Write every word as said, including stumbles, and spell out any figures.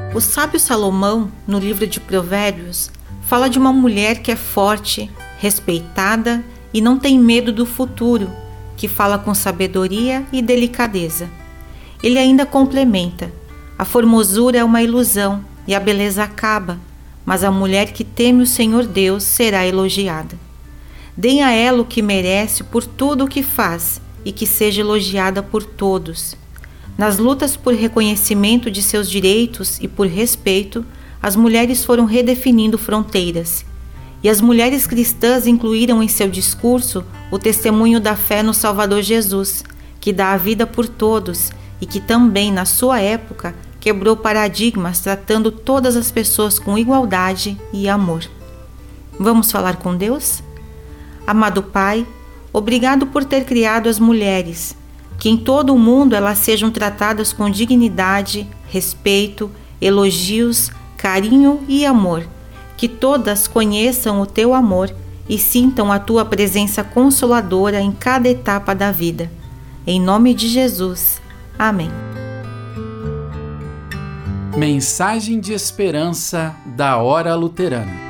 O sábio Salomão, no livro de Provérbios, fala de uma mulher que é forte, respeitada e não tem medo do futuro, que fala com sabedoria e delicadeza. Ele ainda complementa: a formosura é uma ilusão e a beleza acaba, mas a mulher que teme o Senhor Deus será elogiada. Deem a ela o que merece por tudo o que faz e que seja elogiada por todos. Nas lutas por reconhecimento de seus direitos e por respeito, as mulheres foram redefinindo fronteiras. E as mulheres cristãs incluíram em seu discurso o testemunho da fé no Salvador Jesus, que dá a vida por todos e que também, na sua época, quebrou paradigmas tratando todas as pessoas com igualdade e amor. Vamos falar com Deus? Amado Pai, obrigado por ter criado as mulheres, que em todo o mundo elas sejam tratadas com dignidade, respeito, elogios, carinho e amor, que todas conheçam o teu amor e sintam a tua presença consoladora em cada etapa da vida. Em nome de Jesus. Amém. Mensagem de esperança da Hora Luterana.